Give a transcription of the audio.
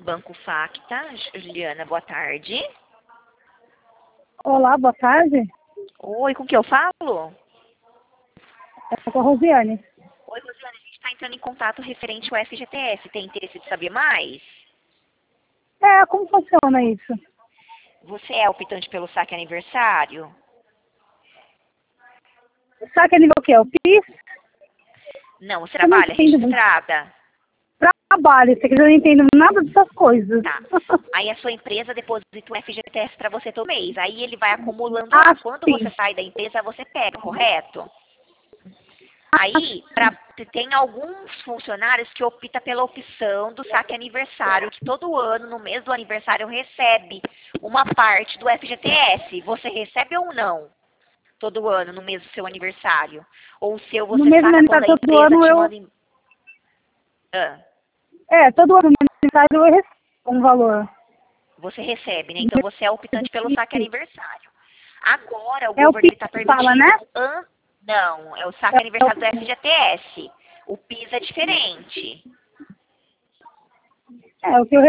Banco Facta. Juliana, boa tarde. Olá, boa tarde. Oi, com que eu falo? É com a Rosiane. Oi, Rosiane, a gente está entrando em contato referente ao FGTS. Tem interesse de saber mais? Como funciona isso? Você é optante pelo saque aniversário? Sabe que nível o quê? O PIS? Não, você Eu não trabalha entendo muito. registrada? Trabalho, você que eu não entendo nada dessas coisas. Tá. Aí a sua empresa deposita o FGTS para você todo mês. Aí ele vai acumulando lá. Ah, Quando você sim. sai da empresa, você pega, correto? Aí, tem alguns funcionários que optam pela opção do saque aniversário, que todo ano, no mês do aniversário, recebe uma parte do FGTS. Você recebe ou não? Todo ano, no mês do seu aniversário? Ou o seu No você mesmo saca quando aniversário, a todo empresa ano te eu... manda... Ah, Todo ano no meu aniversário eu recebo um valor. você recebe, né? Então você é optante pelo saque aniversário. Agora, o É o governo PIS está que fala, né? permitindo... Não, é o saque aniversário do FGTS. O PIS é diferente. O que eu